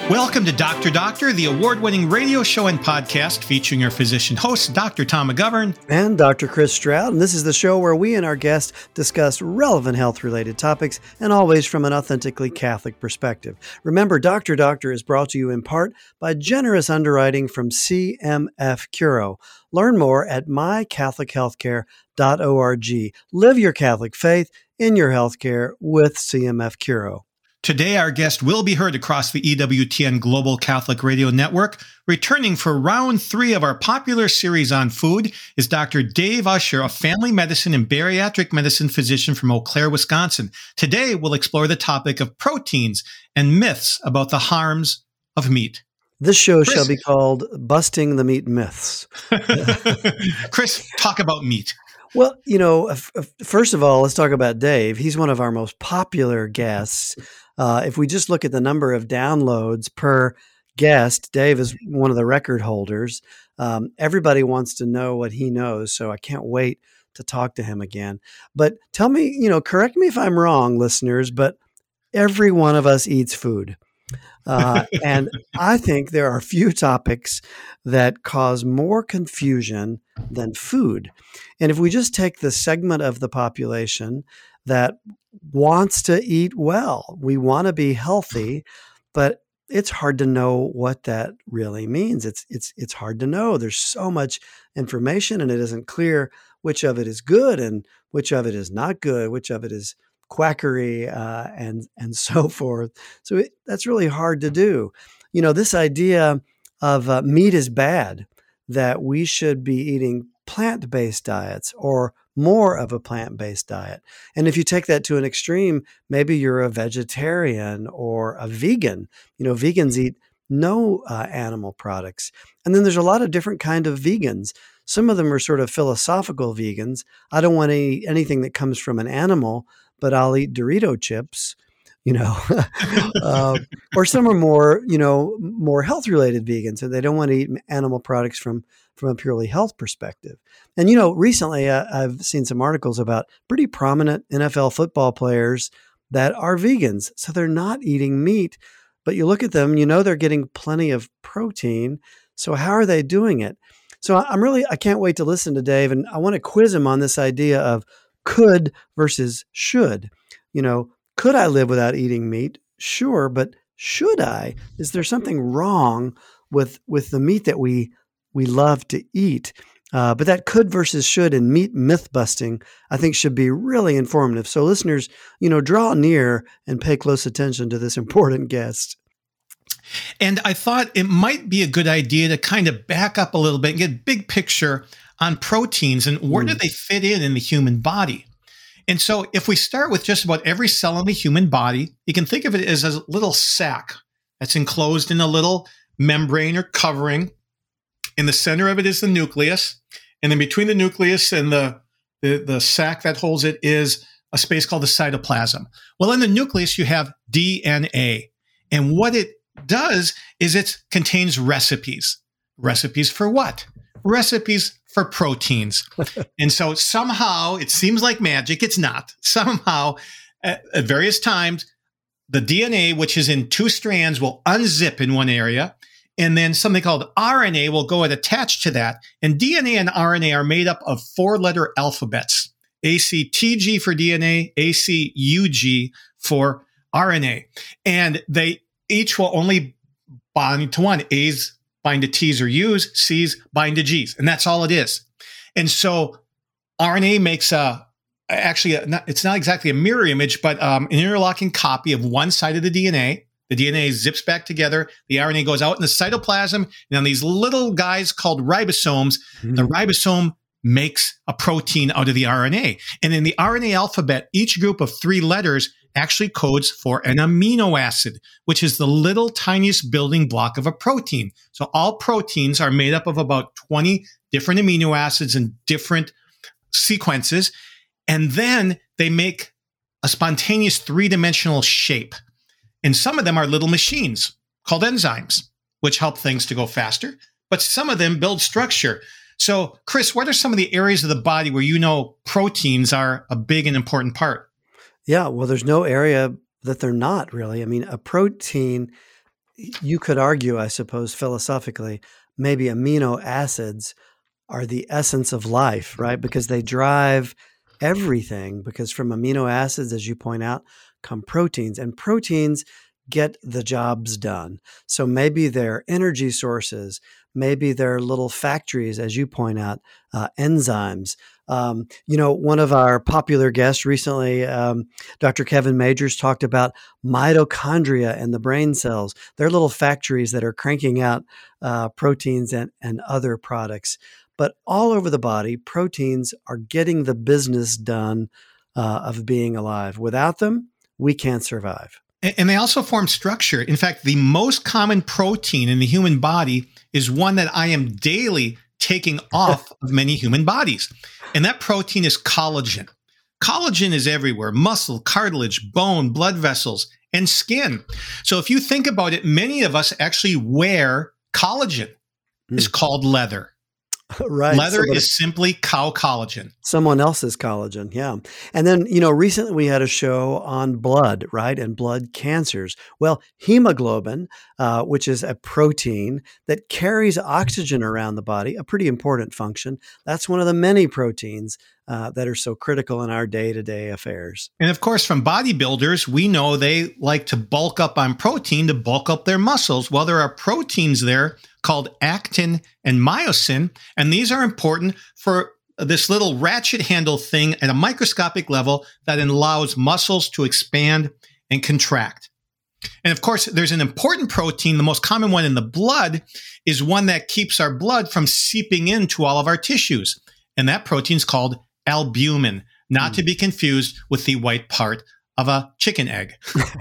Welcome to Dr. Doctor, the award-winning radio show and podcast featuring your physician host, Dr. Tom McGovern. And Dr. Chris Stroud. And this is the show where we and our guests discuss relevant health-related topics and always from an authentically Catholic perspective. Remember, Dr. Doctor is brought to you in part by generous underwriting from CMF Curo. Learn more at mycatholichealthcare.org. Live your Catholic faith in your healthcare with CMF Curo. Today, our guest will be heard across the EWTN Global Catholic Radio Network. Returning for round 3 of our popular series on food is Dr. Dave Usher, a family medicine and bariatric medicine physician from Eau Claire, Wisconsin. Today, we'll explore the topic of proteins and myths about the harms of meat. This show shall be called Busting the Meat Myths. Chris, talk about meat. Well, you know, first of all, let's talk about Dave. He's one of our most popular guests. If we just look at the number of downloads per guest, Dave is one of the record holders. Everybody wants to know what he knows, so I can't wait to talk to him again. But tell me, correct me if I'm wrong, listeners, but every one of us eats food. And I think there are few topics that cause more confusion than food. And if we just take the segment of the population that wants to eat well, we want to be healthy, but it's hard to know what that really means. It's hard to know. There's so much information and it isn't clear which of it is good and which of it is not good, which of it is quackery and so forth. So that's really hard to do. This idea of meat is bad, that we should be eating plant-based diets or more of a plant-based diet. And if you take that to an extreme, maybe you're a vegetarian or a vegan. Vegans eat no animal products. And then there's a lot of different kind of vegans. Some of them are sort of philosophical vegans. I don't want anything that comes from an animal, but I'll eat Dorito chips, or some are more health-related vegans, and they don't want to eat animal products from a purely health perspective. And, recently I've seen some articles about pretty prominent NFL football players that are vegans. So they're not eating meat, but you look at them, they're getting plenty of protein. So how are they doing it? So I can't wait to listen to Dave, and I want to quiz him on this idea of could versus should. Could I live without eating meat? Sure, but should I? Is there something wrong with the meat that we love to eat? But that could versus should and meat myth busting, I think, should be really informative. So listeners, draw near and pay close attention to this important guest. And I thought it might be a good idea to kind of back up a little bit and get big picture on proteins and where do they fit in the human body. And so if we start with just about every cell in the human body, you can think of it as a little sac that's enclosed in a little membrane or covering. In the center of it is the nucleus. And then between the nucleus and the sac that holds it is a space called the cytoplasm. Well, in the nucleus, you have DNA. And what it does is it contains recipes. Recipes for what? Recipes for proteins. And so somehow, it seems like magic. It's not. Somehow, at various times, the DNA, which is in 2 strands, will unzip in one area. And then something called RNA will go and attach to that. And DNA and RNA are made up of 4-letter alphabets. ACTG for DNA, ACUG for RNA. And they each will only bind to one. A's bind to T's or U's, C's bind to G's. And that's all it is. And so RNA makes it's not exactly a mirror image, but an interlocking copy of one side of the DNA. The DNA zips back together. The RNA goes out in the cytoplasm. And on these little guys called ribosomes, the ribosome makes a protein out of the RNA. And in the RNA alphabet, each group of 3 letters actually codes for an amino acid, which is the little tiniest building block of a protein. So all proteins are made up of about 20 different amino acids in different sequences. And then they make a spontaneous 3-dimensional shape. And some of them are little machines called enzymes, which help things to go faster. But some of them build structure. So, Chris, what are some of the areas of the body where proteins are a big and important part? Yeah, well, there's no area that they're not really. I mean, a protein you could argue, I suppose, philosophically, maybe amino acids are the essence of life, right? Because they drive everything, because from amino acids, as you point out, come proteins, and proteins get the jobs done. So maybe they're energy sources, maybe they're little factories, as you point out, enzymes. One of our popular guests recently, Dr. Kevin Majors, talked about mitochondria and the brain cells. They're little factories that are cranking out proteins and other products. But all over the body, proteins are getting the business done of being alive. Without them, we can't survive. And they also form structure. In fact, the most common protein in the human body is one that I am daily taking off of many human bodies. And that protein is collagen. Collagen is everywhere: muscle, cartilage, bone, blood vessels, and skin. So if you think about it, many of us actually wear collagen. It's called leather. Right. Leather is simply cow collagen. Someone else's collagen, yeah. And then, recently we had a show on blood, right, and blood cancers. Well, hemoglobin, which is a protein that carries oxygen around the body, a pretty important function. That's one of the many proteins that are so critical in our day-to-day affairs. And of course, from bodybuilders, we know they like to bulk up on protein to bulk up their muscles. Well, there are proteins there called actin and myosin, and these are important for this little ratchet handle thing at a microscopic level that allows muscles to expand and contract. And of course, there's an important protein, the most common one in the blood, is one that keeps our blood from seeping into all of our tissues. And that protein is called albumin, not to be confused with the white part of a chicken egg.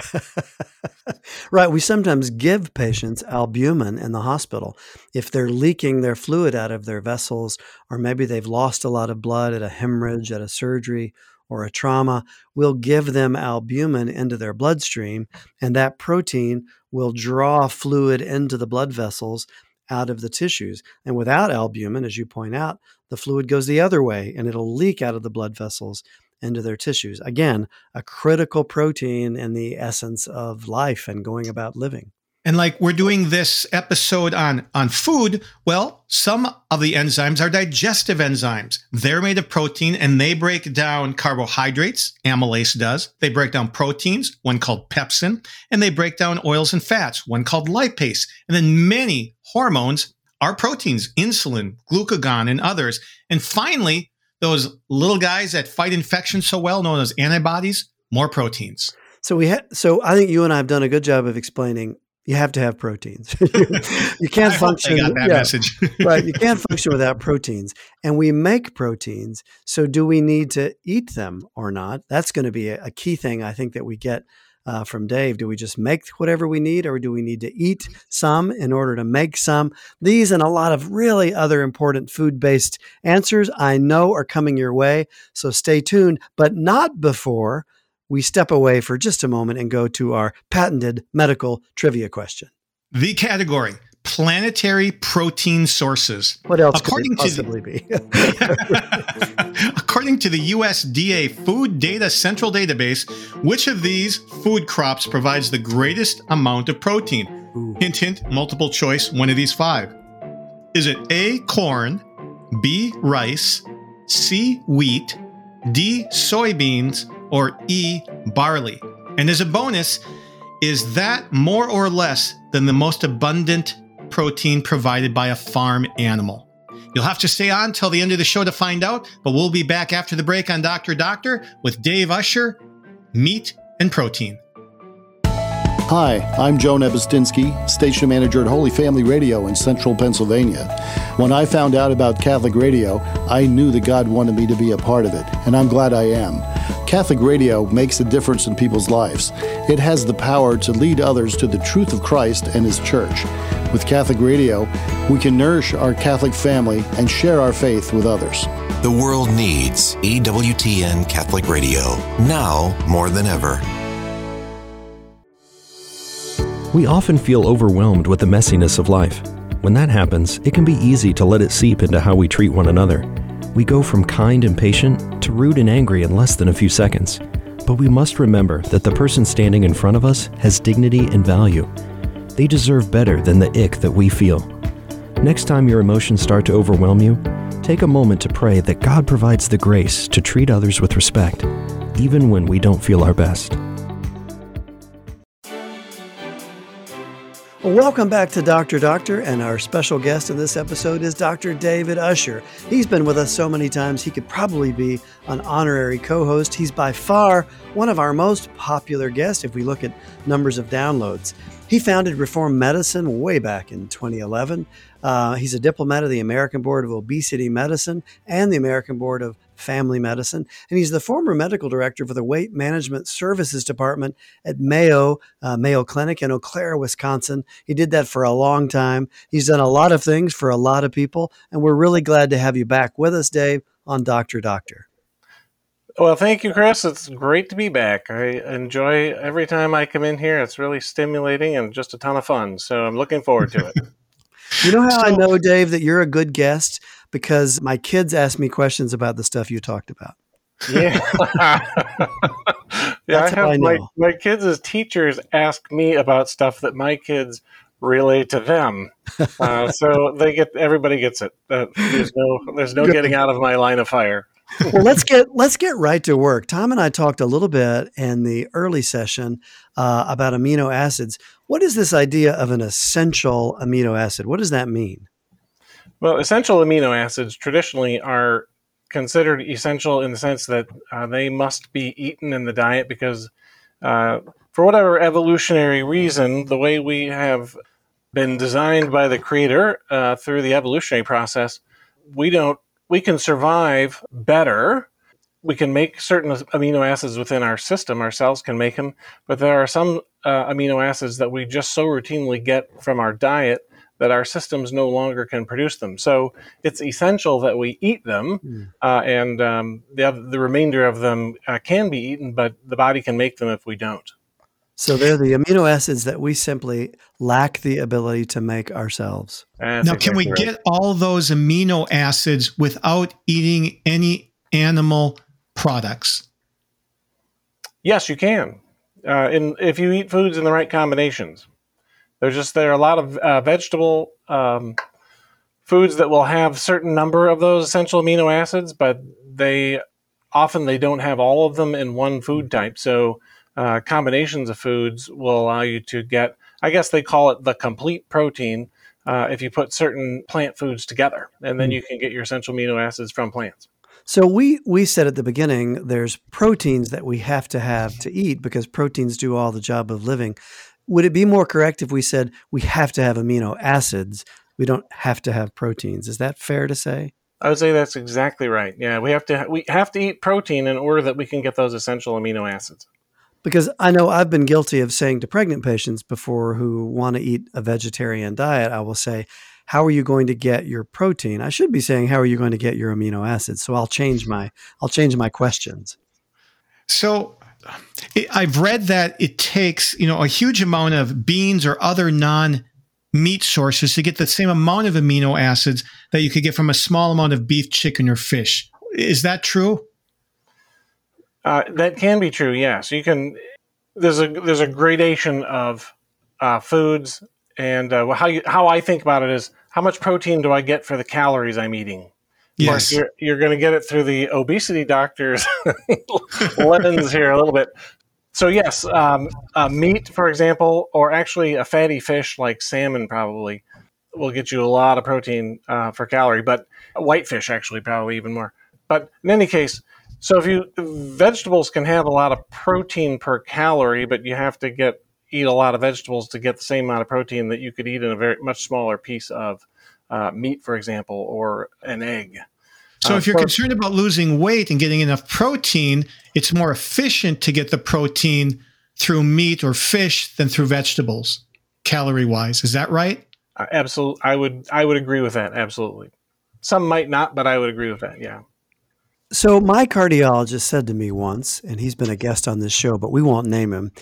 Right. We sometimes give patients albumin in the hospital if they're leaking their fluid out of their vessels, or maybe they've lost a lot of blood at a hemorrhage, at a surgery, or a trauma. We'll give them albumin into their bloodstream, and that protein will draw fluid into the blood vessels out of the tissues. And without albumin, as you point out, the fluid goes the other way and it'll leak out of the blood vessels into their tissues. Again, a critical protein in the essence of life and going about living. And like we're doing this episode on food, well, some of the enzymes are digestive enzymes. They're made of protein and they break down carbohydrates, amylase does. They break down proteins, one called pepsin, and they break down oils and fats, one called lipase. And then many hormones are proteins: insulin, glucagon, and others. And finally, those little guys that fight infection so well, known as antibodies, more proteins. So I think you and I have done a good job of explaining you have to have proteins. You can't function. I got that message. Right. You can't function without proteins. And we make proteins. So do we need to eat them or not? That's going to be a key thing, I think, that we get from Dave. Do we just make whatever we need, or do we need to eat some in order to make some? These and a lot of really other important food-based answers I know are coming your way. So stay tuned, but not before we step away for just a moment and go to our patented medical trivia question. The category: planetary protein sources. What else could it possibly be? According to the USDA Food Data Central Database, which of these food crops provides the greatest amount of protein? Ooh. Hint, hint, multiple choice, one of these five. Is it A, corn, B, rice, C, wheat, D, soybeans, or E, barley? And as a bonus, is that more or less than the most abundant protein provided by a farm animal? You'll have to stay on till the end of the show to find out, but we'll be back after the break on Dr. Doctor with Dave Usher, Meat and Protein. Hi, I'm Joe Nebustinsky, station manager at Holy Family Radio in central Pennsylvania. When I found out about Catholic Radio, I knew that God wanted me to be a part of it, and I'm glad I am. Catholic Radio makes a difference in people's lives. It has the power to lead others to the truth of Christ and His church. With Catholic Radio, we can nourish our Catholic family and share our faith with others. The world needs EWTN Catholic Radio, now more than ever. We often feel overwhelmed with the messiness of life. When that happens, it can be easy to let it seep into how we treat one another. We go from kind and patient to rude and angry in less than a few seconds. But we must remember that the person standing in front of us has dignity and value. They deserve better than the ick that we feel. Next time your emotions start to overwhelm you, take a moment to pray that God provides the grace to treat others with respect, even when we don't feel our best. Well, welcome back to Dr. Doctor, and our special guest in this episode is Dr. David Usher. He's been with us so many times, he could probably be an honorary co-host. He's by far one of our most popular guests if we look at numbers of downloads. He founded Reform Medicine way back in 2011. He's a diplomat of the American Board of Obesity Medicine and the American Board of Family Medicine, and he's the former medical director for the Weight Management Services Department at Mayo Clinic in Eau Claire, Wisconsin. He did that for a long time. He's done a lot of things for a lot of people, and we're really glad to have you back with us, Dave, on Dr. Doctor. Well, thank you, Chris. It's great to be back. I enjoy every time I come in here. It's really stimulating and just a ton of fun. So I'm looking forward to it. You know how I know, Dave, that you're a good guest? Because my kids ask me questions about the stuff you talked about. Yeah. That's how I know. My kids as teachers ask me about stuff that my kids relay to them. So everybody gets it. There's no getting out of my line of fire. Well, let's get right to work. Tom and I talked a little bit in the early session about amino acids. What is this idea of an essential amino acid? What does that mean? Well, essential amino acids traditionally are considered essential in the sense that they must be eaten in the diet because for whatever evolutionary reason, the way we have been designed by the Creator through the evolutionary process, we can survive better. We can make certain amino acids within our system. Our cells can make them, but there are some amino acids that we just so routinely get from our diet that our systems no longer can produce them. So it's essential that we eat them, and the remainder of them can be eaten, but the body can make them if we don't. So they're the amino acids that we simply lack the ability to make ourselves. Now, can we get all those amino acids without eating any animal products? Yes, you can. If you eat foods in the right combinations. There are a lot of vegetable foods that will have certain number of those essential amino acids, but they don't have all of them in one food type. So combinations of foods will allow you to get, I guess they call it the complete protein, if you put certain plant foods together, and then you can get your essential amino acids from plants. So we said at the beginning, there's proteins that we have to eat because proteins do all the job of living. Would it be more correct if we said we have to have amino acids, we don't have to have proteins? Is that fair to say? I would say that's exactly right. Yeah, we have to eat protein in order that we can get those essential amino acids. Because I know I've been guilty of saying to pregnant patients before who want to eat a vegetarian diet, I will say, how are you going to get your protein? I should be saying, how are you going to get your amino acids? So I'll change my questions. So I've read that it takes, a huge amount of beans or other non-meat sources to get the same amount of amino acids that you could get from a small amount of beef, chicken, or fish. Is that true? That can be true. Yes, you can. There's a gradation of foods, and how I think about it is how much protein do I get for the calories I'm eating. Yes, of course, you're going to get it through the obesity doctor's lens here a little bit. So yes, meat, for example, or actually a fatty fish like salmon probably will get you a lot of protein for calorie, but whitefish actually probably even more. But in any case, so vegetables can have a lot of protein per calorie, but you have to eat a lot of vegetables to get the same amount of protein that you could eat in a very much smaller piece of meat, for example, or an egg. So if you're concerned about losing weight and getting enough protein, it's more efficient to get the protein through meat or fish than through vegetables, calorie-wise. Is that right? Absolutely. I would agree with that. Absolutely. Some might not, but I would agree with that. Yeah. So my cardiologist said to me once, and he's been a guest on this show, but we won't name him.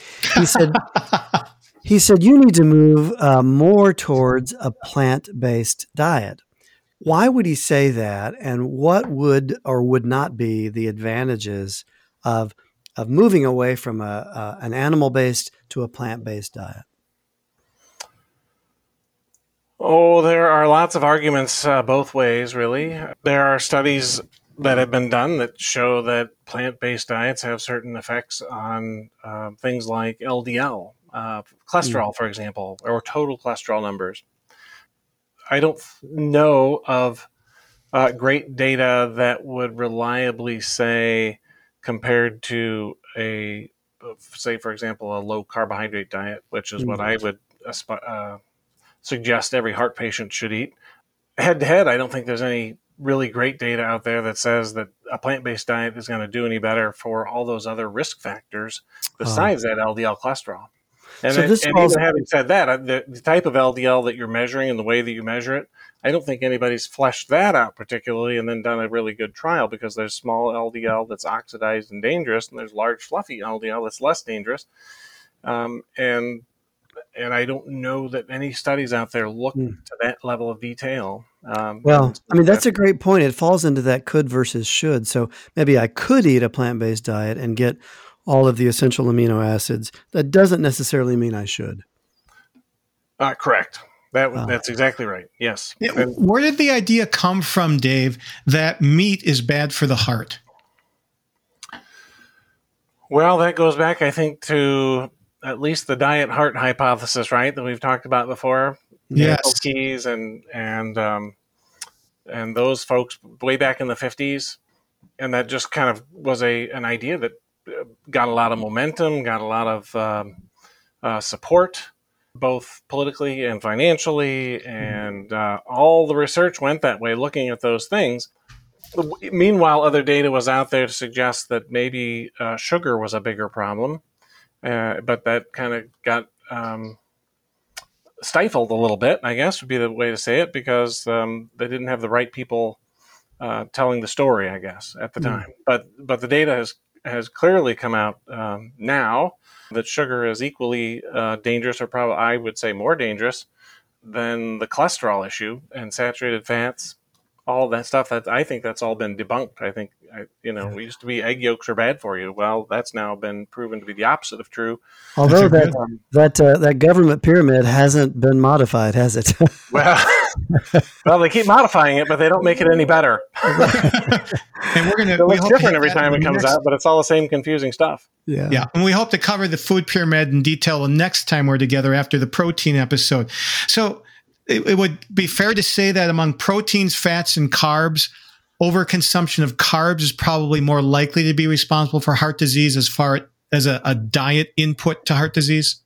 He said, you need to move more towards a plant-based diet. Why would he say that? And what would or would not be the advantages of moving away from an animal-based to a plant-based diet? Oh, there are lots of arguments both ways, really. There are studies that have been done that show that plant-based diets have certain effects on things like LDL, cholesterol, for example, or total cholesterol numbers. I don't know of great data that would reliably say, compared to say, for example, a low carbohydrate diet, which is what I would suggest every heart patient should eat. Head to head, I don't think there's any really great data out there that says that a plant-based diet is going to do any better for all those other risk factors besides that LDL cholesterol. And, so even having said that, the type of LDL that you're measuring and the way that you measure it, I don't think anybody's fleshed that out particularly and then done a really good trial, because there's small LDL that's oxidized and dangerous, and there's large fluffy LDL that's less dangerous. And I don't know that any studies out there look to that level of detail. Well, I mean, that's a great point. It falls into that could versus should. So maybe I could eat a plant-based diet and get all of the essential amino acids. That doesn't necessarily mean I should. Correct. That's exactly right. Yes. Yeah, where did the idea come from, Dave, that meat is bad for the heart? Well, that goes back, I think, to at least the diet heart hypothesis, right, that we've talked about before. Yes. Keys and those folks way back in the 50s. And that just kind of was an idea that got a lot of momentum, got a lot of support, both politically and financially. And all the research went that way, looking at those things. Meanwhile, other data was out there to suggest that maybe sugar was a bigger problem. But that kind of got stifled a little bit, I guess would be the way to say it, because they didn't have the right people telling the story, I guess, at the time. But the data has clearly come out now that sugar is equally dangerous, or probably I would say more dangerous than the cholesterol issue and saturated fats. All that stuff, that I think that's all been debunked. I think, we used to be egg yolks are bad for you. Well, that's now been proven to be the opposite of true. Although that government pyramid hasn't been modified, has it? Well, they keep modifying it, but they don't make it any better. And it looks different every time it comes out, but it's all the same confusing stuff. Yeah. And we hope to cover the food pyramid in detail the next time we're together after the protein episode. So it would be fair to say that among proteins, fats, and carbs, overconsumption of carbs is probably more likely to be responsible for heart disease as far as a diet input to heart disease?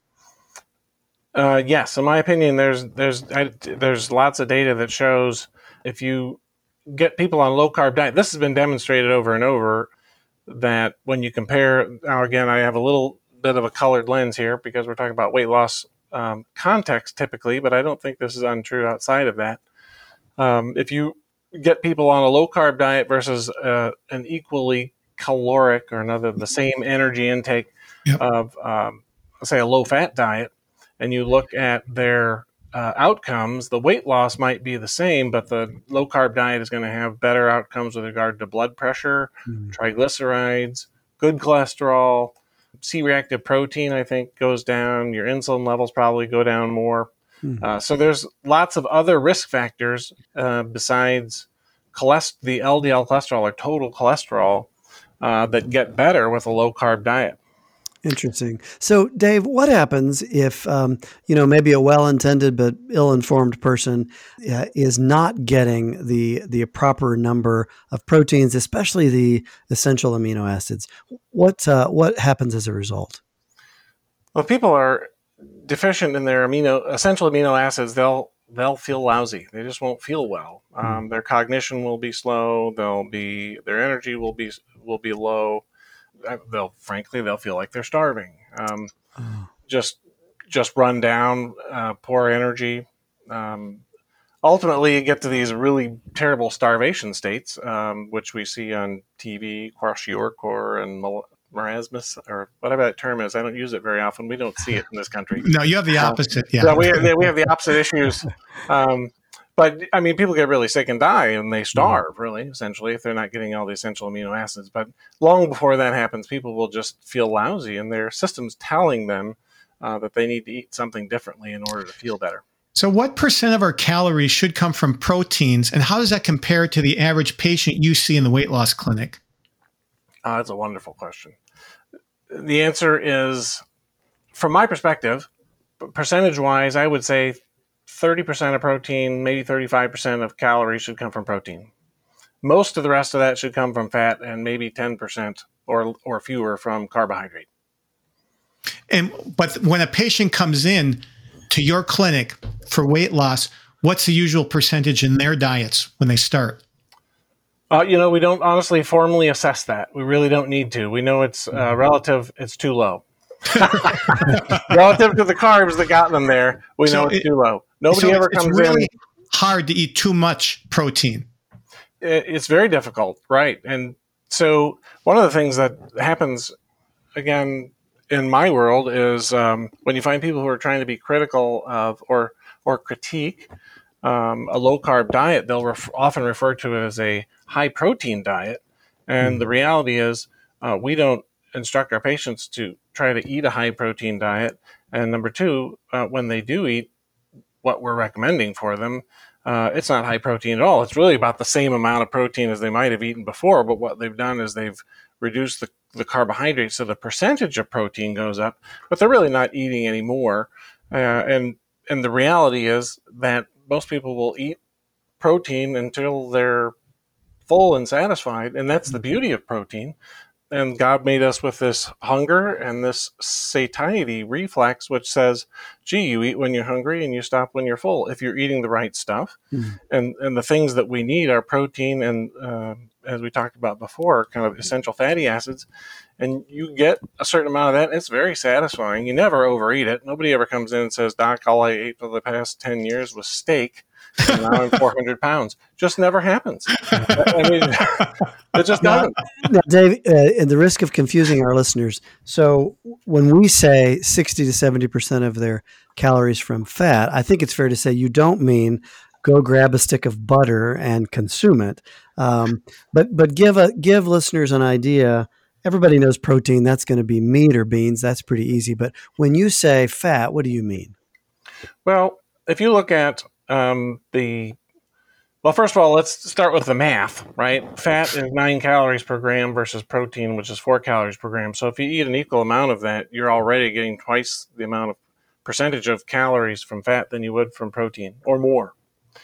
Yes, in my opinion, there's lots of data that shows if you get people on a low carb diet, this has been demonstrated over and over, that when you compare, now again, I have a little bit of a colored lens here because we're talking about weight loss context typically, but I don't think this is untrue outside of that. If you get people on a low carb diet versus an equally caloric or the same energy intake of, say, a low fat diet, and you look at their outcomes, the weight loss might be the same, but the low carb diet is going to have better outcomes with regard to blood pressure, triglycerides, good cholesterol. C-reactive protein, I think, goes down. Your insulin levels probably go down more. So there's lots of other risk factors besides the LDL cholesterol or total cholesterol that get better with a low-carb diet. Interesting. So, Dave, what happens if, maybe a well-intended but ill-informed person is not getting the proper number of proteins, especially the essential amino acids? What happens as a result? Well, if people are deficient in their essential amino acids, they'll feel lousy. They just won't feel well. Their cognition will be slow. Their energy will be low. They'll feel like they're starving. Just run down, poor energy. Ultimately, you get to these really terrible starvation states, which we see on TV, kwashiorkor and marasmus, or whatever that term is. I don't use it very often. We don't see it in this country. No, you have the opposite. Yeah, so we have the opposite issues. But, I mean, people get really sick and die, and they starve, really, essentially, if they're not getting all the essential amino acids. But long before that happens, people will just feel lousy, and their system's telling them that they need to eat something differently in order to feel better. So what percent of our calories should come from proteins, and how does that compare to the average patient you see in the weight loss clinic? That's a wonderful question. The answer is, from my perspective, percentage-wise, I would say 30% of protein, maybe 35% of calories should come from protein. Most of the rest of that should come from fat, and maybe 10% or fewer from carbohydrate. But when a patient comes in to your clinic for weight loss, what's the usual percentage in their diets when they start? We don't honestly formally assess that. We really don't need to. We know it's relative. It's too low. Relative to the carbs that got them there, we know it's too low. Nobody ever comes in. It's really hard to eat too much protein. It's very difficult, right? And so one of the things that happens, again, in my world is when you find people who are trying to be critical of or critique a low-carb diet, they'll often refer to it as a high-protein diet. And the reality is we don't instruct our patients to try to eat a high-protein diet. And number two, when they do eat what we're recommending for them, it's not high-protein at all. It's really about the same amount of protein as they might have eaten before, but what they've done is they've reduced the carbohydrates, so the percentage of protein goes up, but they're really not eating any more. And the reality is that most people will eat protein until they're full and satisfied, and that's the beauty of protein. And God made us with this hunger and this satiety reflex, which says, gee, you eat when you're hungry and you stop when you're full, if you're eating the right stuff. And the things that we need are protein and, as we talked about before, kind of essential fatty acids. And you get a certain amount of that, and it's very satisfying. You never overeat it. Nobody ever comes in and says, Doc, all I ate for the past 10 years was steak, and now I'm 400 pounds. Just never happens. I mean, it just doesn't. Now, Dave, at the risk of confusing our listeners, so when we say 60 to 70% of their calories from fat, I think it's fair to say you don't mean go grab a stick of butter and consume it. But give listeners an idea. Everybody knows protein. That's going to be meat or beans. That's pretty easy. But when you say fat, what do you mean? Well, if you look at first of all, let's start with the math, right? Fat is 9 calories per gram versus protein, which is 4 calories per gram. So if you eat an equal amount of that, you're already getting twice the amount of percentage of calories from fat than you would from protein, or more.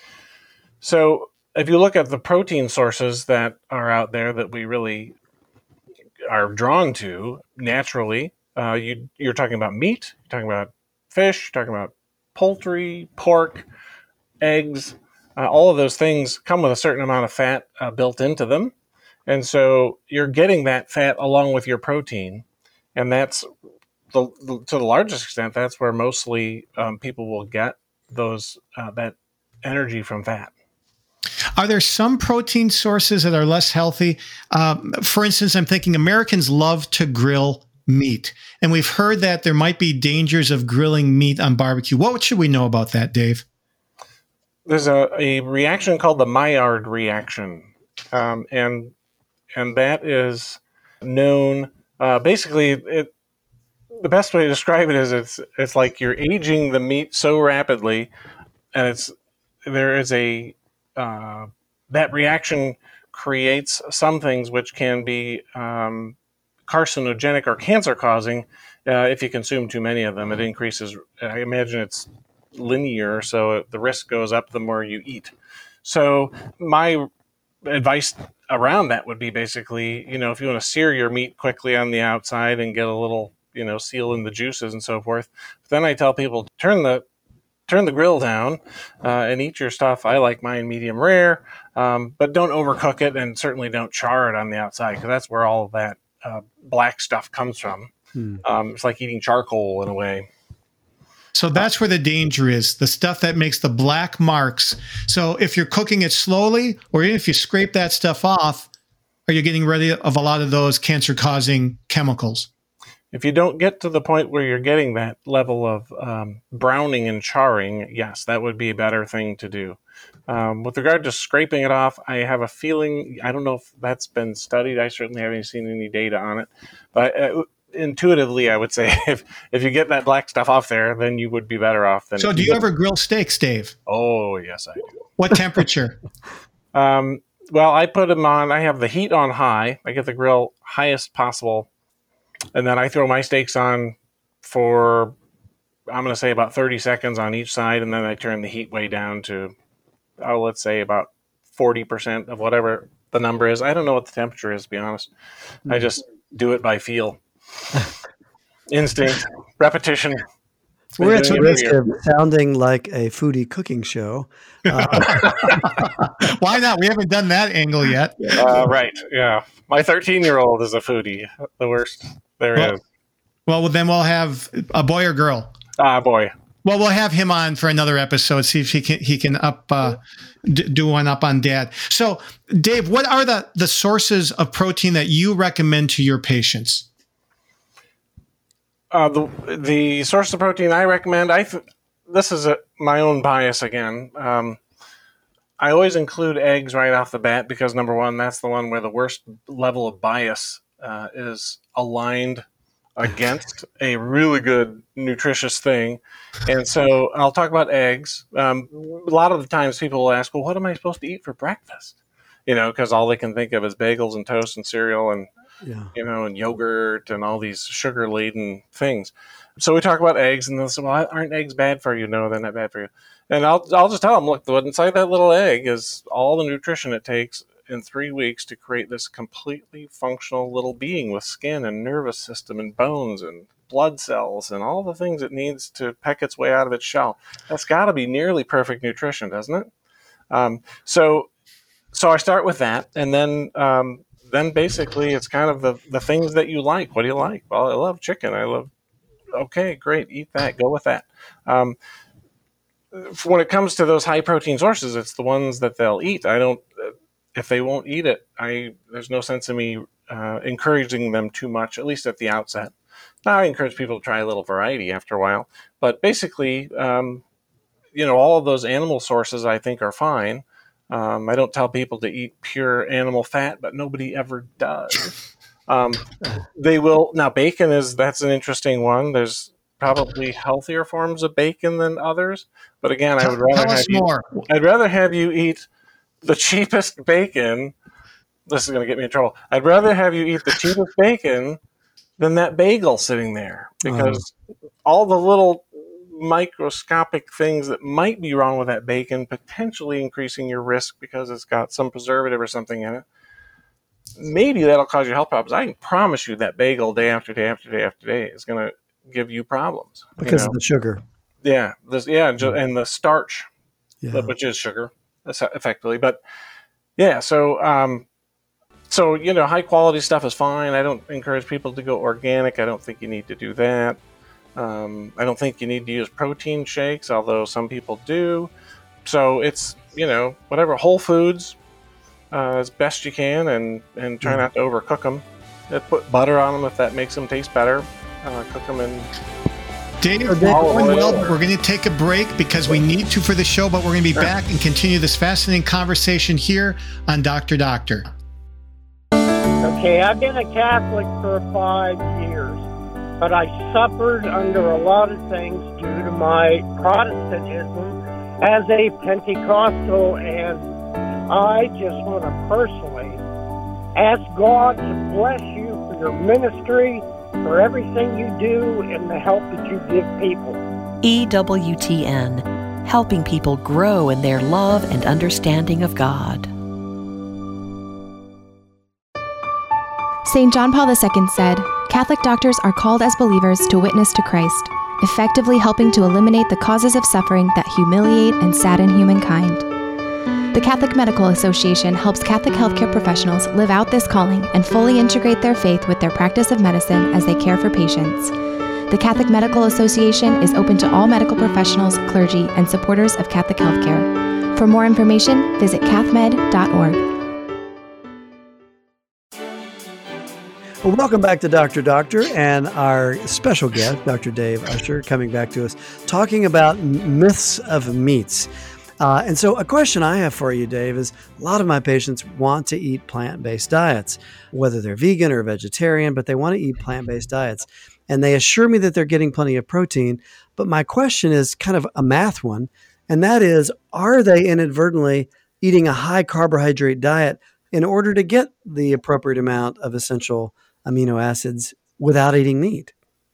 So if you look at the protein sources that are out there that we really are drawn to naturally, you're talking about meat, you're talking about fish, you're talking about poultry, pork, eggs. All of those things come with a certain amount of fat built into them. And so you're getting that fat along with your protein. And that's, to the largest extent, that's where mostly people will get those that energy from fat. Are there some protein sources that are less healthy? For instance, I'm thinking Americans love to grill meat. And we've heard that there might be dangers of grilling meat on barbecue. What should we know about that, Dave? There's a reaction called the Maillard reaction. And that is known, basically, the best way to describe it is it's like you're aging the meat so rapidly, and there is that reaction creates some things which can be carcinogenic or cancer-causing if you consume too many of them. It increases, I imagine it's linear, so the risk goes up the more you eat. So my advice around that would be basically, if you want to sear your meat quickly on the outside and get a little, seal in the juices and so forth, then I tell people, turn the grill down and eat your stuff. I like mine medium rare, but don't overcook it, and certainly don't char it on the outside, because that's where all of that black stuff comes from. It's like eating charcoal in a way. So that's where the danger is, the stuff that makes the black marks. So if you're cooking it slowly, or even if you scrape that stuff off, are you getting rid of a lot of those cancer-causing chemicals? If you don't get to the point where you're getting that level of browning and charring, yes, that would be a better thing to do. With regard to scraping it off, I have a feeling, I don't know if that's been studied. I certainly haven't seen any data on it. But intuitively, I would say if you get that black stuff off there, then you would be better off than. So do you ever grill steaks, Dave? Oh, yes, I do. What temperature? Well, I put them on. I have the heat on high. I get the grill highest possible, and then I throw my steaks on for, I'm going to say, about 30 seconds on each side, and then I turn the heat way down to, let's say, about 40% of whatever the number is. I don't know what the temperature is, to be honest. I just do it by feel, instinct, repetition. We're at the risk of sounding like a foodie cooking show. Why not? We haven't done that angle yet. Right. Yeah. My 13-year-old is a foodie. The worst there is. Well, then we'll have a boy or girl. Boy. Well, we'll have him on for another episode. See if he can do one up on Dad. So, Dave, what are the sources of protein that you recommend to your patients? The source of protein I recommend, this is my own bias again. I always include eggs right off the bat because, number one, that's the one where the worst level of bias is aligned against a really good, nutritious thing. And so I'll talk about eggs. A lot of the times people will ask, well, what am I supposed to eat for breakfast? Because all they can think of is bagels and toast and cereal and and yogurt and all these sugar-laden things. So we talk about eggs, and they'll say, well, aren't eggs bad for you? No, they're not bad for you. And I'll just tell them, look, inside that little egg is all the nutrition it takes in 3 weeks to create this completely functional little being with skin and nervous system and bones and blood cells and all the things it needs to peck its way out of its shell. That's got to be nearly perfect nutrition, doesn't it? So I start with that, and then basically it's kind of the things that you like. What do you like? Well, I love chicken. Okay, great. Eat that. Go with that. When it comes to those high protein sources, it's the ones that they'll eat. If they won't eat it, there's no sense in me encouraging them too much, at least at the outset. Now, I encourage people to try a little variety after a while. But basically, all of those animal sources I think are fine. I don't tell people to eat pure animal fat, but nobody ever does. They will. Now, bacon that's an interesting one. There's probably healthier forms of bacon than others. But again, I'd rather have you eat the cheapest bacon. This is going to get me in trouble. I'd rather have you eat the cheapest bacon than that bagel sitting there, because all the little microscopic things that might be wrong with that bacon, potentially increasing your risk because it's got some preservative or something in it. Maybe that'll cause you health problems. I can promise you that bagel day after day after day after day is going to give you problems because of the sugar. Yeah, and the starch, which is sugar, effectively. But yeah, so high quality stuff is fine. I don't encourage people to go organic. I don't think you need to do that. I don't think you need to use protein shakes, although some people do. So it's, whatever, whole foods as best you can, and try not to overcook them. Put butter on them if that makes them taste better. Cook them in... Dave, we're going to take a break because we need to for the show, but we're going to be back and continue this fascinating conversation here on Dr. Doctor. Okay, I've been a Catholic for 5 years. But I suffered under a lot of things due to my Protestantism as a Pentecostal, and I just want to personally ask God to bless you for your ministry, for everything you do, and the help that you give people. EWTN, helping people grow in their love and understanding of God. St. John Paul II said, Catholic doctors are called as believers to witness to Christ, effectively helping to eliminate the causes of suffering that humiliate and sadden humankind. The Catholic Medical Association helps Catholic healthcare professionals live out this calling and fully integrate their faith with their practice of medicine as they care for patients. The Catholic Medical Association is open to all medical professionals, clergy, and supporters of Catholic healthcare. For more information, visit cathmed.org. Well, welcome back to Dr. Doctor, and our special guest, Dr. Dave Usher, coming back to us, talking about myths of meats. And so a question I have for you, Dave, is a lot of my patients want to eat plant-based diets, whether they're vegan or vegetarian, but they want to eat plant-based diets. And they assure me that they're getting plenty of protein. But my question is kind of a math one. And that is, are they inadvertently eating a high carbohydrate diet in order to get the appropriate amount of essential amino acids without eating meat?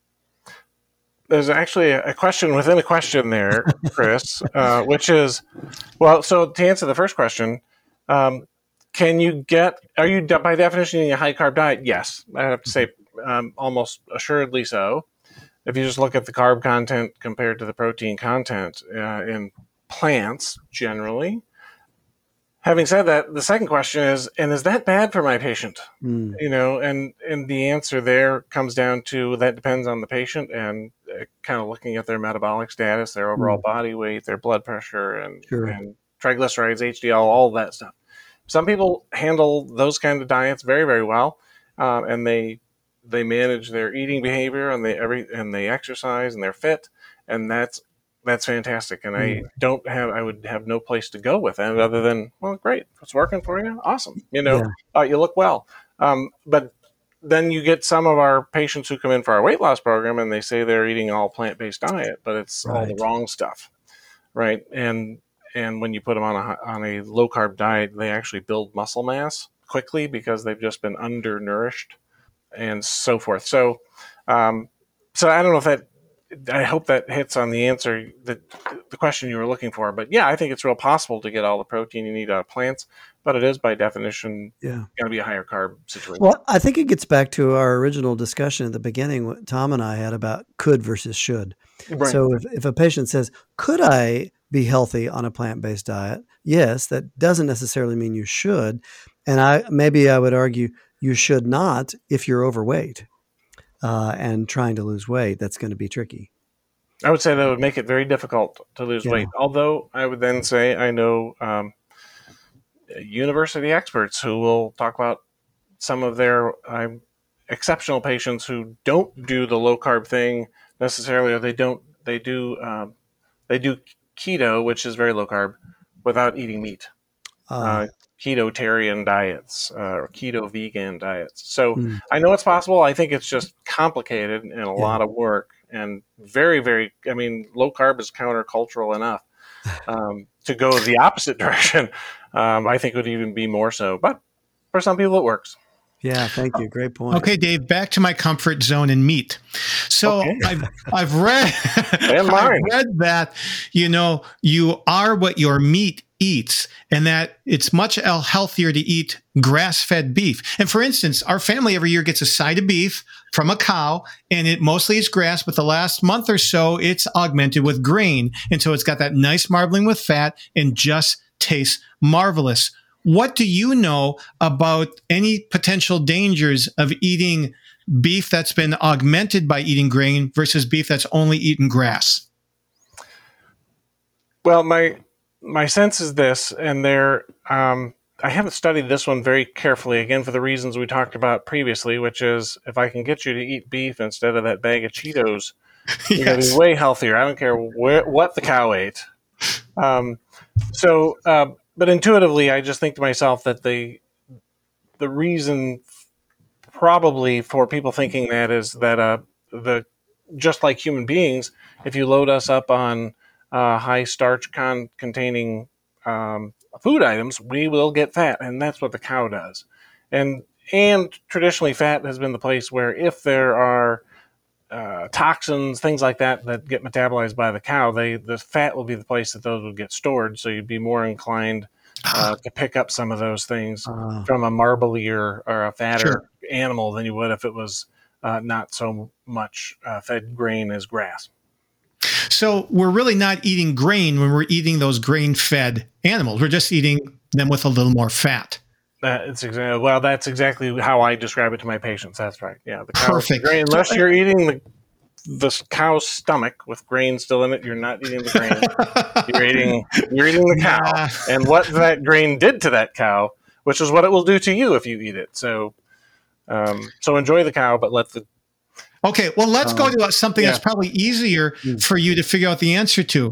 There's actually a question within a question there, Chris, which is, well, so to answer the first question, are you by definition eating a high carb diet? Yes, I have to say almost assuredly so. If you just look at the carb content compared to the protein content in plants generally. Having said that, the second question is that bad for my patient? You know, and the answer there comes down to that depends on the patient and kind of looking at their metabolic status, their overall body weight, their blood pressure, and triglycerides, HDL, all of that stuff. Some people handle those kind of diets very, very well, and they manage their eating behavior and they exercise and they're fit, and that's fantastic. And I would have no place to go with that other than, well, great, it's working for you, awesome. You know, you look well. But then you get some of our patients who come in for our weight loss program and they say they're eating all plant-based diet, but it's all the wrong stuff, right? And when you put them on a low carb diet, they actually build muscle mass quickly because they've just been undernourished and so forth. So I don't know if that. I hope that hits on the answer, the question you were looking for. But yeah, I think it's real possible to get all the protein you need out of plants, but it is by definition going to be a higher carb situation. Well, I think it gets back to our original discussion at the beginning, what Tom and I had about could versus should. Right. So if a patient says, could I be healthy on a plant-based diet? Yes, that doesn't necessarily mean you should. And I would argue you should not if you're overweight. And trying to lose weight, that's going to be tricky. I would say that would make it very difficult to lose weight. Although I would then say I know university experts who will talk about some of their exceptional patients who don't do the low carb thing necessarily, or they do keto, which is very low carb, without eating meat. Ketotarian diets or keto vegan diets. So I know it's possible. I think it's just complicated and a lot of work and very, very, I mean, low carb is countercultural enough to go the opposite direction. I think it would even be more so, but for some people it works. Yeah, thank you. Great point. Okay, Dave, back to my comfort zone in meat. So I've read that, you know, you are what your meat eats, and that it's much healthier to eat grass-fed beef. And for instance, our family every year gets a side of beef from a cow, and it mostly is grass, but the last month or so, it's augmented with grain. And so it's got that nice marbling with fat and just tastes marvelous. What do you know about any potential dangers of eating beef that's been augmented by eating grain versus beef that's only eaten grass? Well, my sense is this, and I haven't studied this one very carefully, again, for the reasons we talked about previously, which is if I can get you to eat beef instead of that bag of Cheetos, you're going to be way healthier. I don't care what the cow ate. But intuitively, I just think to myself that the reason probably for people thinking that is that just like human beings, if you load us up on high starch containing food items, we will get fat, and that's what the cow does. And traditionally, fat has been the place where if there are toxins, things like that get metabolized by the cow, the fat will be the place that those would get stored. So you'd be more inclined to pick up some of those things from a marblier or a fatter animal than you would if it was not so much fed grain as grass. So we're really not eating grain when we're eating those grain-fed animals. We're just eating them with a little more fat. That's exactly how I describe it to my patients. That's right. Yeah, the cow perfect. Grain, unless you're eating the cow's stomach with grain still in it, you're not eating the grain. you're eating the cow, and what that grain did to that cow, which is what it will do to you if you eat it. So enjoy the cow, but let the. Okay, well, let's go to something that's probably easier for you to figure out the answer to.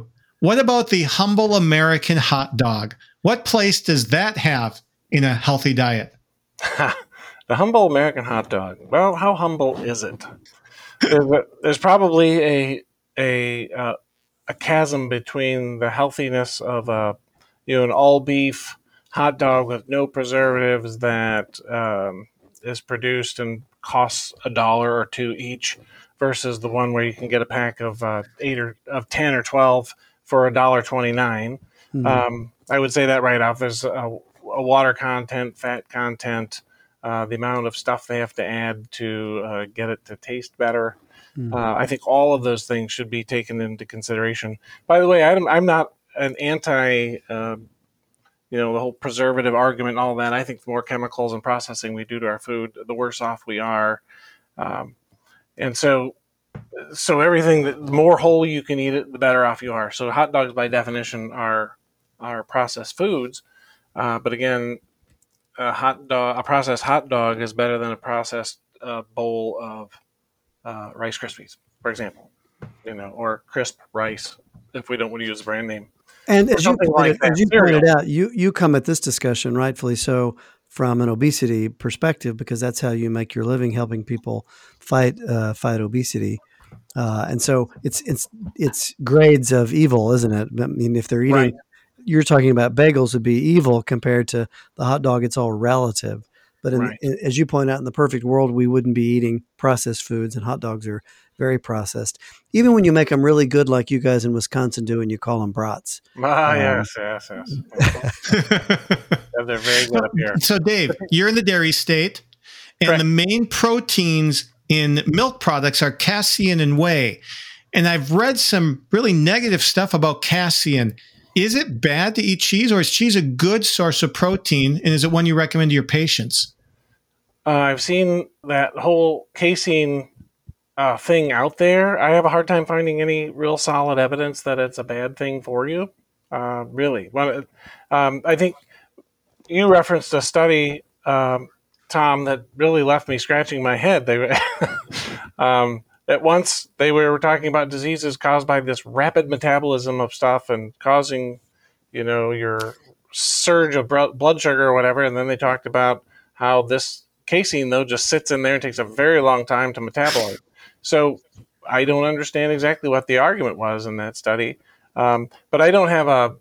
what about the humble American hot dog? What place does that have in a healthy diet? The humble American hot dog. Well, how humble is it? There's probably a chasm between the healthiness of an all beef hot dog with no preservatives that is produced and costs $1 or $2 each, versus the one where you can get a pack of 8 or of 10 or 12 for $1.29. Mhm. I would say that right off. There's a water content, fat content, the amount of stuff they have to add to get it to taste better. I think all of those things should be taken into consideration. By the way, I'm not an anti, the whole preservative argument and all that. I think the more chemicals and processing we do to our food, the worse off we are. And so everything, the more whole you can eat it, the better off you are. So hot dogs, by definition, are processed foods. But again, a processed hot dog is better than a processed bowl of Rice Krispies, for example, or crisp rice, if we don't want to use the brand name. And as you pointed out, Cereal. you come at this discussion, rightfully so, from an obesity perspective, because that's how you make your living, helping people fight obesity. And so it's grades of evil, isn't it? I mean, if they're eating, Right. You're talking about bagels would be evil compared to the hot dog. It's all relative. But Right. as you point out, in the perfect world, we wouldn't be eating processed foods, and hot dogs are very processed. Even when you make them really good, like you guys in Wisconsin do, and you call them brats. Yes. They're very good up here. So, Dave, you're in the dairy state, and Correct. the main proteins in milk products are casein and whey. And I've read some really negative stuff about casein. Is it bad to eat cheese, or is cheese a good source of protein? And is it one you recommend to your patients? I've seen that whole casein thing out there. I have a hard time finding any real solid evidence that it's a bad thing for you. Really. Well, I think you referenced a study, Tom, that really left me scratching my head. They at once they were talking about diseases caused by this rapid metabolism of stuff and causing, your surge of blood sugar or whatever. And then they talked about how this casein, though, just sits in there and takes a very long time to metabolize. So I don't understand exactly what the argument was in that study. But I don't have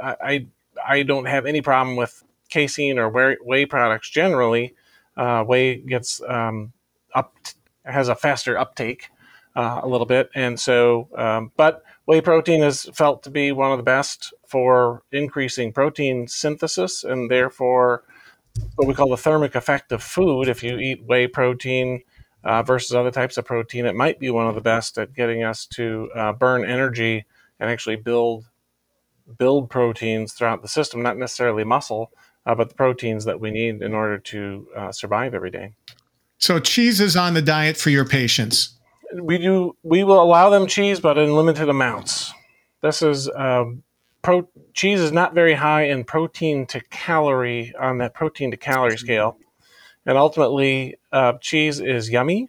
I don't have any problem with casein or whey products generally. Whey gets has a faster uptake a little bit, and so but whey protein is felt to be one of the best for increasing protein synthesis, and therefore what we call the thermic effect of food. If you eat whey protein versus other types of protein, it might be one of the best at getting us to burn energy and actually build proteins throughout the system, not necessarily muscle, but the proteins that we need in order to survive every day. So cheese is on the diet for your patients. We will allow them cheese, but in limited amounts. This is cheese is not very high in protein to calorie on that protein to calorie scale, and ultimately cheese is yummy.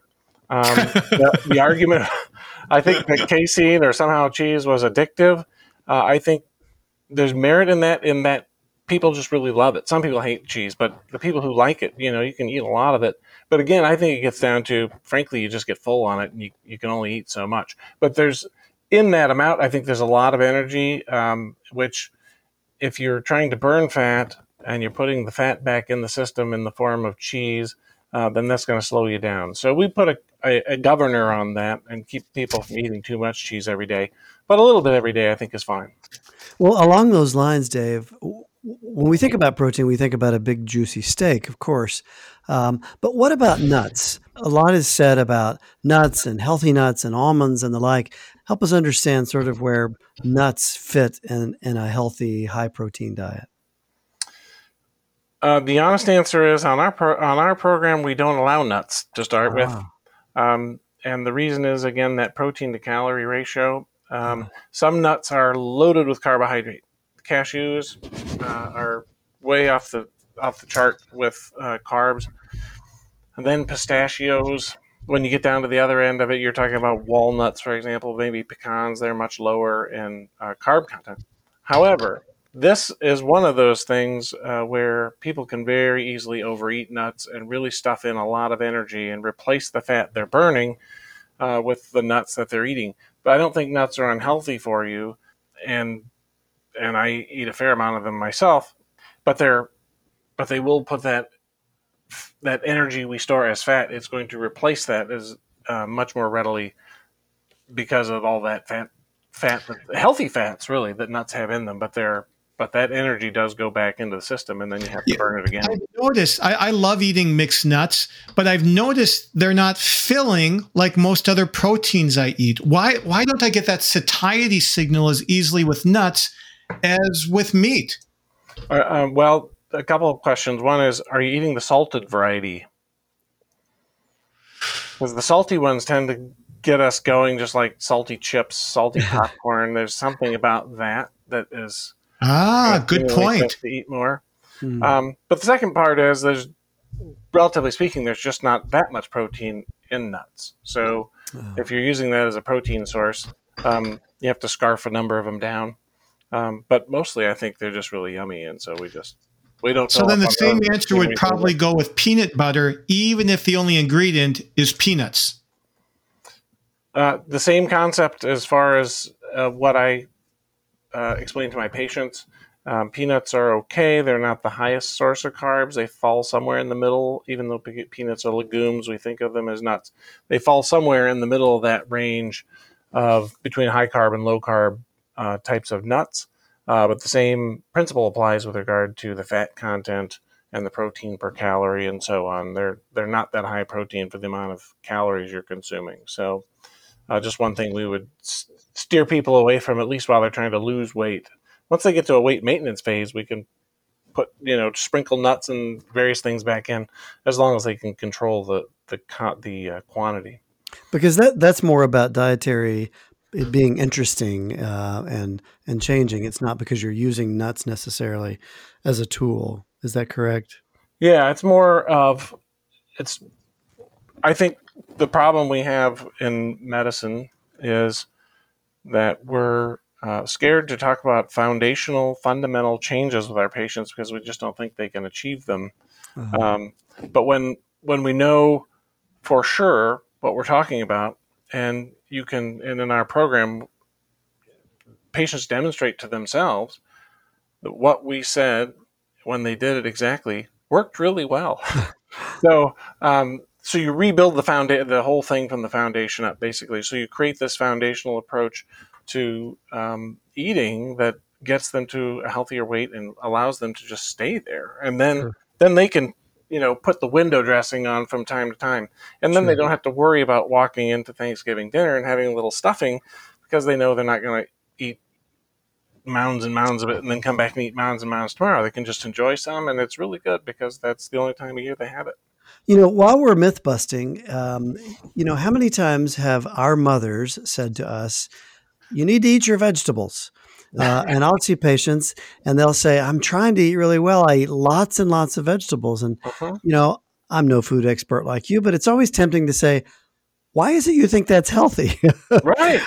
The argument, I think, that casein or somehow cheese was addictive. I think there's merit in that people just really love it. Some people hate cheese, but the people who like it, you can eat a lot of it. But again, I think it gets down to, frankly, you just get full on it, and you can only eat so much. But in that amount, I think there's a lot of energy, which if you're trying to burn fat and you're putting the fat back in the system in the form of cheese, then that's going to slow you down. So we put a governor on that and keep people from eating too much cheese every day. But a little bit every day, I think, is fine. Well, along those lines, Dave, when we think about protein, we think about a big juicy steak, of course. But what about nuts? A lot is said about nuts and healthy nuts and almonds and the like. Help us understand sort of where nuts fit in a healthy, high protein diet. The honest answer is on our program, we don't allow nuts to start with. And the reason is, again, that protein to calorie ratio. Some nuts are loaded with carbohydrate. Cashews are way off the chart with carbs. And then pistachios when you get down to the other end of it, you're talking about walnuts, for example, maybe pecans. They're much lower in carb content. However, this is one of those things where people can very easily overeat nuts and really stuff in a lot of energy and replace the fat they're burning with the nuts that they're eating. But I don't think nuts are unhealthy for you, and I eat a fair amount of them myself. But they will put that energy we store as fat. It's going to replace that as much more readily because of all that fat, healthy fats really that nuts have in them. But that energy does go back into the system, and then you have to burn it again. I've noticed, I love eating mixed nuts, but I've noticed they're not filling like most other proteins I eat. Why don't I get that satiety signal as easily with nuts as with meat? Well, a couple of questions. One is, are you eating the salted variety? Because the salty ones tend to get us going, just like salty chips, salty popcorn. There's something about that is good point. To eat more. But the second part is, there's, relatively speaking, there's just not that much protein in nuts. So if you're using that as a protein source, you have to scarf a number of them down. But mostly, I think they're just really yummy, and so we don't. So then the same answer would probably go with peanut butter, even if the only ingredient is peanuts. The same concept as far as what I explain to my patients. Peanuts are okay. They're not the highest source of carbs. They fall somewhere in the middle. Even though peanuts are legumes, we think of them as nuts. They fall somewhere in the middle of that range of between high carb and low carb types of nuts. But the same principle applies with regard to the fat content and the protein per calorie and so on. They're not that high protein for the amount of calories you're consuming. So just one thing we would steer people away from, at least while they're trying to lose weight. Once they get to a weight maintenance phase, we can put, sprinkle nuts and various things back in, as long as they can control the quantity. Because that's more about dietary, it being interesting and changing. It's not because you're using nuts necessarily as a tool. Is that correct? Yeah, it's more of I think the problem we have in medicine is that we're scared to talk about fundamental changes with our patients because we just don't think they can achieve them. But when we know for sure what we're talking about, and in our program, patients demonstrate to themselves that what we said when they did it exactly worked really well. So you rebuild the whole thing from the foundation up, basically. So you create this foundational approach to eating that gets them to a healthier weight and allows them to just stay there. And then they can, put the window dressing on from time to time. And then they don't have to worry about walking into Thanksgiving dinner and having a little stuffing because they know they're not going to eat mounds and mounds of it and then come back and eat mounds and mounds tomorrow. They can just enjoy some, and it's really good because that's the only time of year they have it. While we're myth busting, how many times have our mothers said to us, you need to eat your vegetables? And I'll see patients and they'll say, I'm trying to eat really well. I eat lots and lots of vegetables. And, I'm no food expert like you, but it's always tempting to say, why is it you think that's healthy? Right.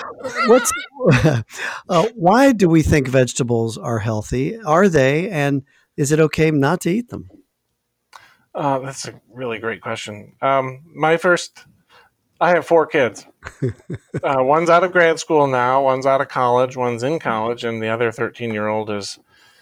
Why do we think vegetables are healthy? Are they? And is it okay not to eat them? That's a really great question. I have 4 kids. One's out of grad school now, one's out of college, one's in college, and the other 13-year-old is,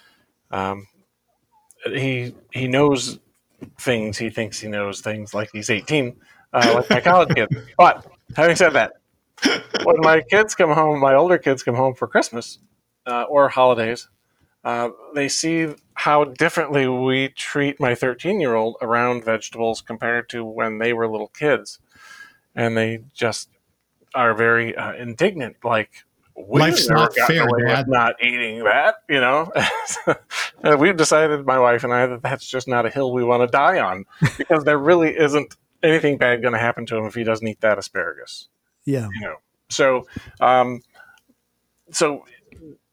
he knows things. He thinks he knows things like he's 18, like my college kid. But having said that, when my older kids come home for Christmas or holidays, they see how differently we treat my 13-year-old around vegetables compared to when they were little kids. And they just are very indignant, like, life's not fair, Dad. Not eating that, We've decided, my wife and I, that that's just not a hill we want to die on, because there really isn't anything bad going to happen to him if he doesn't eat that asparagus. Yeah. So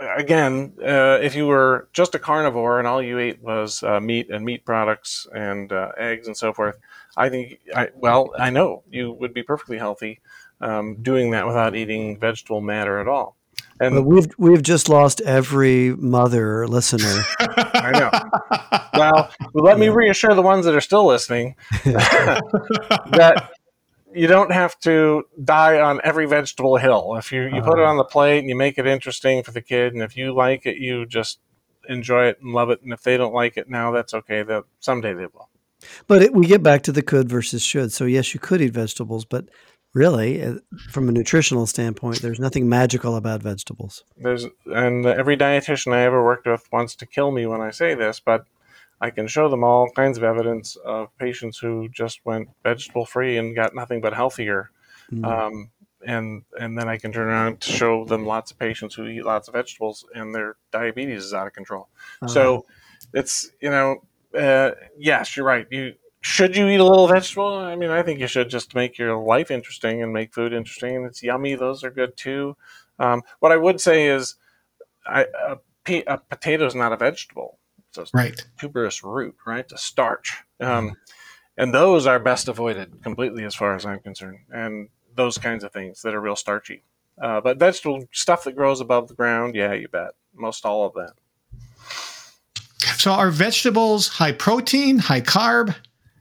again, if you were just a carnivore and all you ate was meat and meat products and eggs and so forth, I know you would be perfectly healthy doing that without eating vegetable matter at all. And but we've just lost every mother listener. I know. Well, let me reassure the ones that are still listening that you don't have to die on every vegetable hill. If you put it on the plate and you make it interesting for the kid, and if you like it, you just enjoy it and love it. And if they don't like it now, that's okay. Someday they will. But we get back to the could versus should. So yes, you could eat vegetables, but really, from a nutritional standpoint, there's nothing magical about vegetables. And every dietitian I ever worked with wants to kill me when I say this, but I can show them all kinds of evidence of patients who just went vegetable free and got nothing but healthier. And then I can turn around to show them lots of patients who eat lots of vegetables and their diabetes is out of control. So it's, yes, you're right. Should you eat a little vegetable? I mean, I think you should, just to make your life interesting and make food interesting. And it's yummy. Those are good too. What I would say is a potato is not a vegetable. It's a tuberous root, right? It's a starch. And those are best avoided completely as far as I'm concerned. And those kinds of things that are real starchy. But vegetable stuff that grows above the ground, yeah, you bet. Most all of that. So are vegetables high protein, high carb?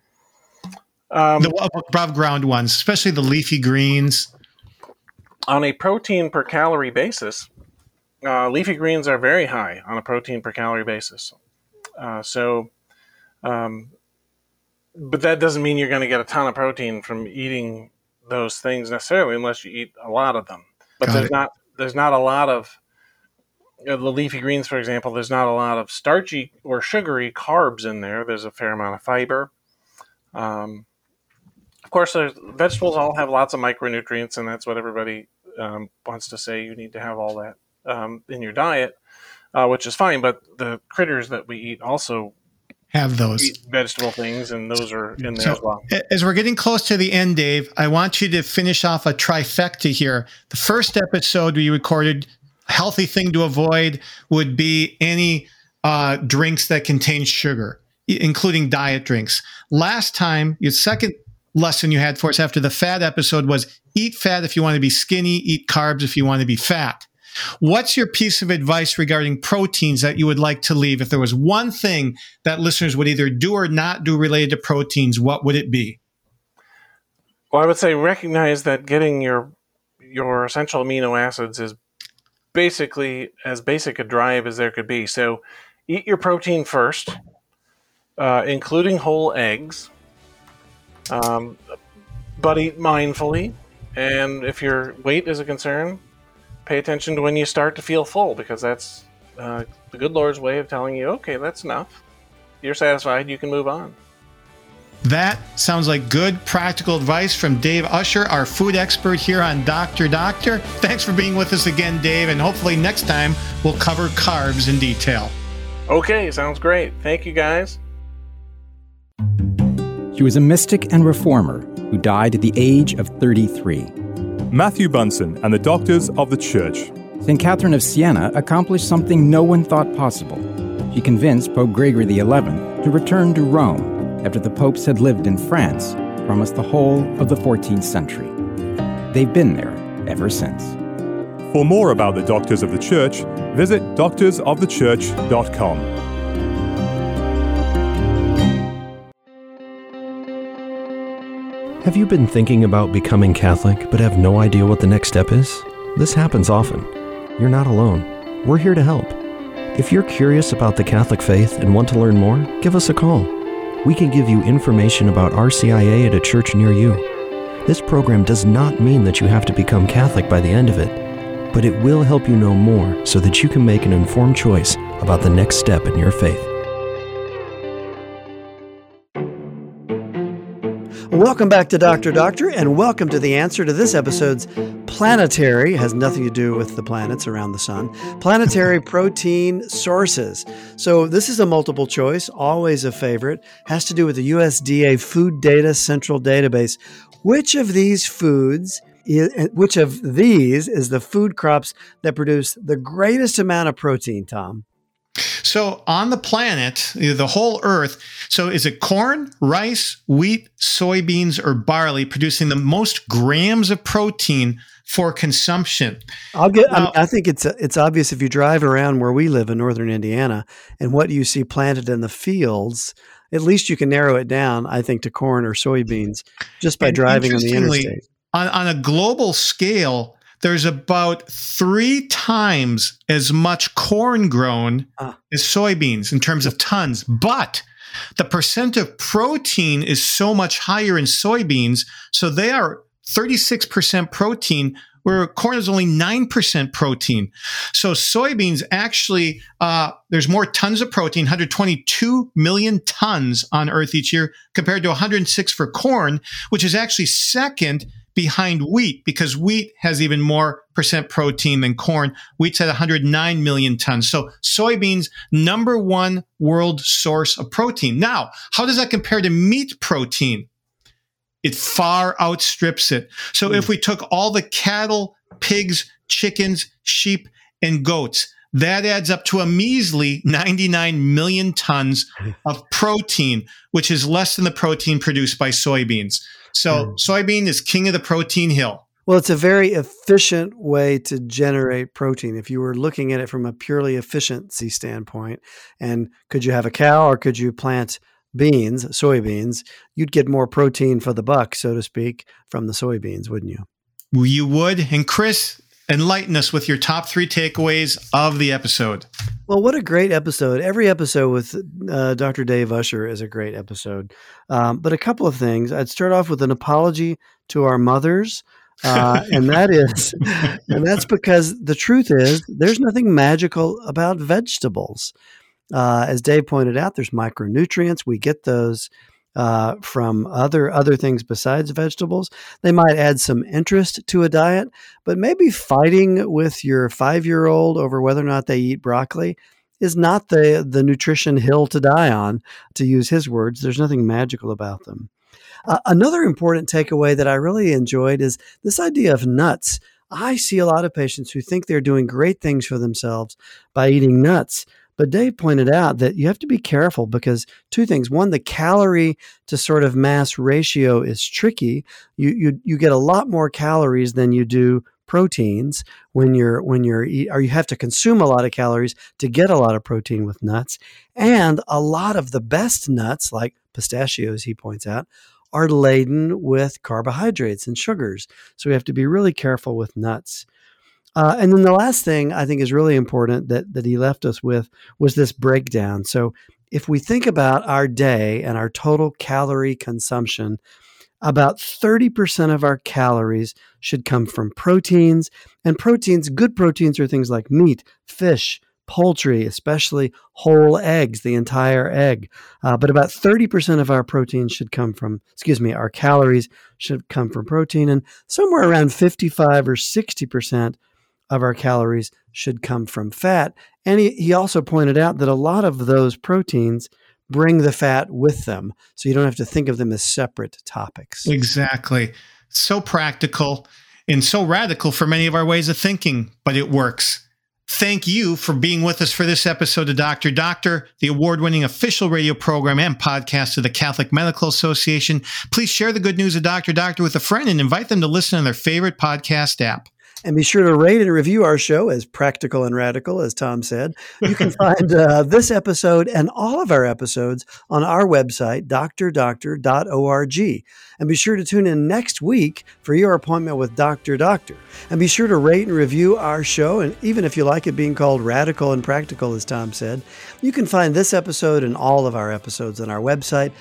The above ground ones, especially the leafy greens. On a protein per calorie basis, leafy greens are very high on a protein per calorie basis. But that doesn't mean you're going to get a ton of protein from eating those things necessarily, unless you eat a lot of them. But there's not a lot of the leafy greens, for example. There's not a lot of starchy or sugary carbs in there. There's a fair amount of fiber. Of course, vegetables all have lots of micronutrients, and that's what everybody wants to say. You need to have all that in your diet, which is fine. But the critters that we eat also have those vegetable things, and those are in there as well. As we're getting close to the end, Dave, I want you to finish off a trifecta here. The first episode we recorded, healthy thing to avoid would be any drinks that contain sugar, including diet drinks. Last time, your second lesson you had for us after the fat episode was eat fat if you want to be skinny, eat carbs if you want to be fat. What's your piece of advice regarding proteins that you would like to leave? If there was one thing that listeners would either do or not do related to proteins, what would it be? Well, I would say recognize that getting your essential amino acids is basically as basic a drive as there could be. So eat your protein first, including whole eggs. But eat mindfully, and if your weight is a concern, pay attention to when you start to feel full, because that's the good Lord's way of telling you, okay, that's enough. You're satisfied, you can move on. That sounds like good practical advice from Dave Usher, our food expert here on Dr. Doctor. Thanks for being with us again, Dave, and hopefully next time we'll cover carbs in detail. Okay, sounds great. Thank you, guys. He was a mystic and reformer who died at the age of 33. Matthew Bunson and the Doctors of the Church. St. Catherine of Siena accomplished something no one thought possible. She convinced Pope Gregory XI to return to Rome after the popes had lived in France for almost the whole of the 14th century. They've been there ever since. For more about the Doctors of the Church, visit doctorsofthechurch.com. Have you been thinking about becoming Catholic but have no idea what the next step is? This happens often. You're not alone. We're here to help. If you're curious about the Catholic faith and want to learn more, give us a call. We can give you information about RCIA at a church near you. This program does not mean that you have to become Catholic by the end of it, but it will help you know more so that you can make an informed choice about the next step in your faith. Welcome back to Dr. Doctor, and welcome to the answer to this episode's planetary, has nothing to do with the planets around the sun, planetary protein sources. So this is a multiple choice, always a favorite, has to do with the USDA Food Data Central Database. Which of these foods Which of these is the food crops that produce the greatest amount of protein, Tom? So on the planet, the whole Earth, so is it corn, rice, wheat, soybeans, or barley producing the most grams of protein for consumption? I think it's obvious if you drive around where we live in northern Indiana and what you see planted in the fields, at least you can narrow it down, I think, to corn or soybeans just by driving on the interstate. On a global scale, there's about 3 times as much corn grown as soybeans in terms of tons. But the percent of protein is so much higher in soybeans. So they are 36% protein, where corn is only 9% protein. So soybeans actually, there's more tons of protein, 122 million tons on Earth each year, compared to 106 for corn, which is actually second behind wheat, because wheat has even more percent protein than corn. Wheat's at 109 million tons. So soybeans, number 1 world source of protein. Now, how does that compare to meat protein? It far outstrips it. So if we took all the cattle, pigs, chickens, sheep, and goats, that adds up to a measly 99 million tons of protein, which is less than the protein produced by soybeans. So soybean is king of the protein hill. Well, it's a very efficient way to generate protein. If you were looking at it from a purely efficiency standpoint, and could you have a cow or could you plant soybeans, you'd get more protein for the buck, so to speak, from the soybeans, wouldn't you? You would. And Chris, enlighten us with your top 3 takeaways of the episode. Well, what a great episode. Every episode with Dr. Dave Usher is a great episode. But a couple of things. I'd start off with an apology to our mothers. And that's because the truth is there's nothing magical about vegetables. As Dave pointed out, there's micronutrients. We get those from other things besides vegetables. They might add some interest to a diet, but maybe fighting with your 5-year-old over whether or not they eat broccoli is not the nutrition hill to die on, to use his words. There's nothing magical about them. Another important takeaway that I really enjoyed is this idea of nuts. I see a lot of patients who think they're doing great things for themselves by eating nuts. But Dave pointed out that you have to be careful because 2 things. One, the calorie to sort of mass ratio is tricky. You get a lot more calories than you do proteins when you're or you have to consume a lot of calories to get a lot of protein with nuts. And a lot of the best nuts, like pistachios, he points out, are laden with carbohydrates and sugars. So we have to be really careful with nuts. And then the last thing I think is really important that he left us with was this breakdown. So if we think about our day and our total calorie consumption, about 30% of our calories should come from proteins. And proteins, good proteins, are things like meat, fish, poultry, especially whole eggs, the entire egg. But about 30% of our protein should come from, our calories should come from protein. And somewhere around 55 or 60% of our calories should come from fat. And he also pointed out that a lot of those proteins bring the fat with them. So you don't have to think of them as separate topics. Exactly. So practical and so radical for many of our ways of thinking, but it works. Thank you for being with us for this episode of Dr. Doctor, the award-winning official radio program and podcast of the Catholic Medical Association. Please share the good news of Dr. Doctor with a friend and invite them to listen on their favorite podcast app. And be sure to rate and review our show as practical and radical, as Tom said. You can find this episode and all of our episodes on our website, drdoctor.org. And be sure to tune in next week for your appointment with Dr. Doctor. And be sure to rate and review our show. And even if you like it being called radical and practical, as Tom said, you can find this episode and all of our episodes on our website,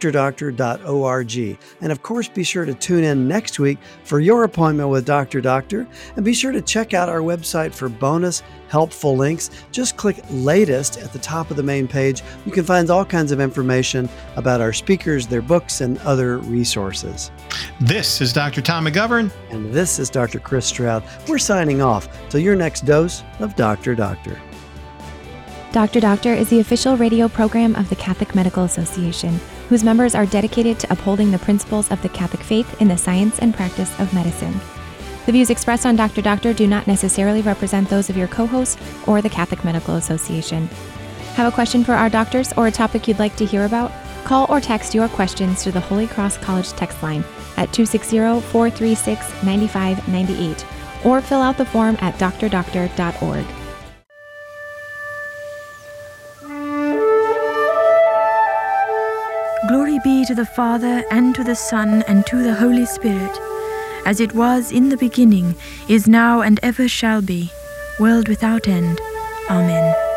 drdoctor.org. And of course, be sure to tune in next week for your appointment with Dr. Doctor. And be sure to check out our website for bonus helpful links. Just click latest at the top of the main page. You can find all kinds of information about our speakers, their books, and other resources. This is Dr. Tom McGovern. And this is Dr. Chris Stroud. We're signing off till your next dose of Dr. Doctor. Dr. Doctor is the official radio program of the Catholic Medical Association, whose members are dedicated to upholding the principles of the Catholic faith in the science and practice of medicine. The views expressed on Dr. Doctor do not necessarily represent those of your co-host or the Catholic Medical Association. Have a question for our doctors or a topic you'd like to hear about? Call or text your questions to the Holy Cross College text line at 260-436-9598 or fill out the form at drdoctor.org. Glory be to the Father, and to the Son, and to the Holy Spirit, as it was in the beginning, is now, and ever shall be, world without end. Amen.